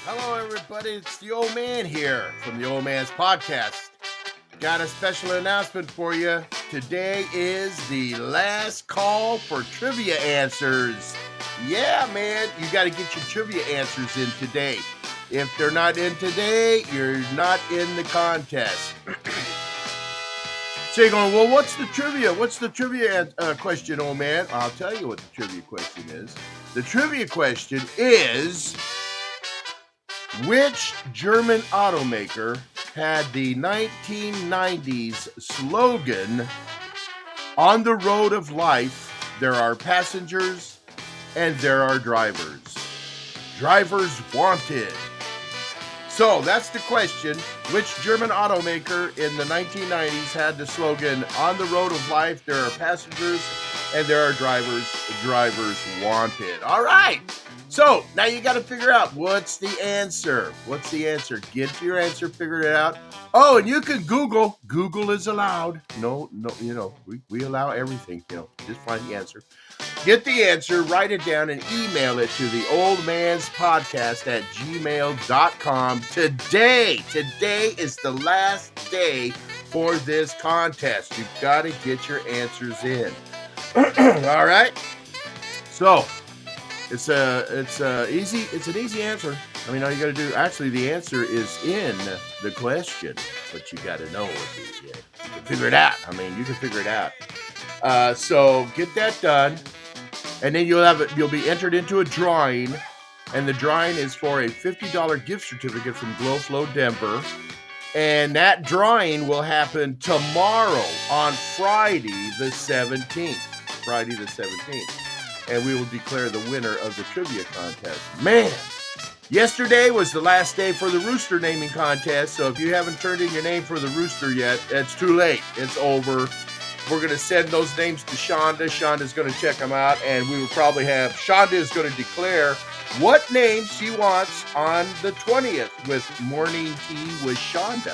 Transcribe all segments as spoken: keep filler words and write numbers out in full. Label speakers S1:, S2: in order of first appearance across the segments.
S1: Hello, everybody. It's the old man here from the Old Man's Podcast. Got a special announcement for you. Today is the last call for trivia answers. Yeah, man, you got to get your trivia answers in today. If they're not in today, you're not in the contest. So you're going, well, what's the trivia? What's the trivia uh, question, old man? I'll tell you what the trivia question is. The trivia question is, which German automaker had the nineteen nineties slogan, "On the road of life, there are passengers and there are drivers. Drivers wanted." So that's the question. Which German automaker in the nineteen nineties had the slogan, "On the road of life, there are passengers and there are drivers. Drivers wanted"? All right. So now you got to figure out what's the answer. What's the answer? Get your answer, figure it out. Oh, and you can Google. Google is allowed. No, no, you know, we, we allow everything. You know, just find the answer. Get the answer, write it down, and email it to the old man's podcast at gmail dot com today. Today is the last day for this contest. You've got to get your answers in. All right. So it's a it's a easy it's an easy answer. I mean, all you got to do, actually, the answer is in the question, but you got to know what the, you can figure it out. I mean, you can figure it out. Uh, so get that done. And then you'll have it, you'll be entered into a drawing, and the drawing is for a fifty dollars gift certificate from Glow Flow Denver. And that drawing will happen tomorrow on Friday the seventeenth. Friday the seventeenth. And we will declare the winner of the trivia contest. Man, yesterday was the last day for the rooster naming contest, so if you haven't turned in your name for the rooster yet, it's too late. It's over. We're going to send those names to Shonda. Shonda's going to check them out, and we will probably have, Shonda is going to declare what name she wants on the twentieth with Morning Tea with Shonda,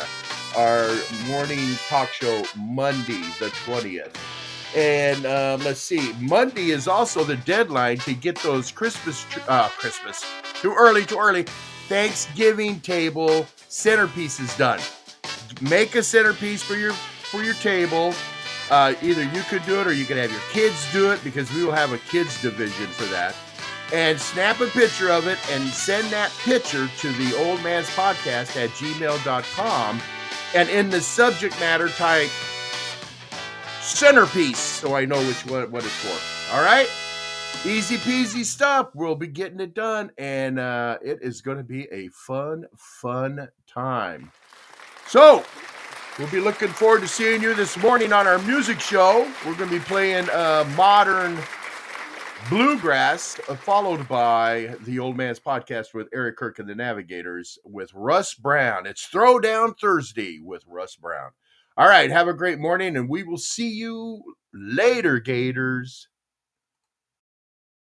S1: our morning talk show Monday the twentieth. And um, let's see, Monday is also the deadline to get those Christmas, uh, Christmas, too early, too early, Thanksgiving table centerpieces done. Make a centerpiece for your for your table. Uh, either you could do it or you could have your kids do it, because we will have a kids division for that. And snap a picture of it and send that picture to the Old Man's Podcast at gmail dot com. And in the subject matter, type centerpiece, so I know which one what it's for. All right? Easy peasy stuff. We'll be getting it done, and uh, it is going to be a fun, fun time. So we'll be looking forward to seeing you this morning on our music show. We're going to be playing uh, modern bluegrass, uh, followed by the Old Man's Podcast with Eric Kirk and the Navigators with Russ Brown. It's Throwdown Thursday with Russ Brown. All right, have a great morning, and we will see you later, Gators.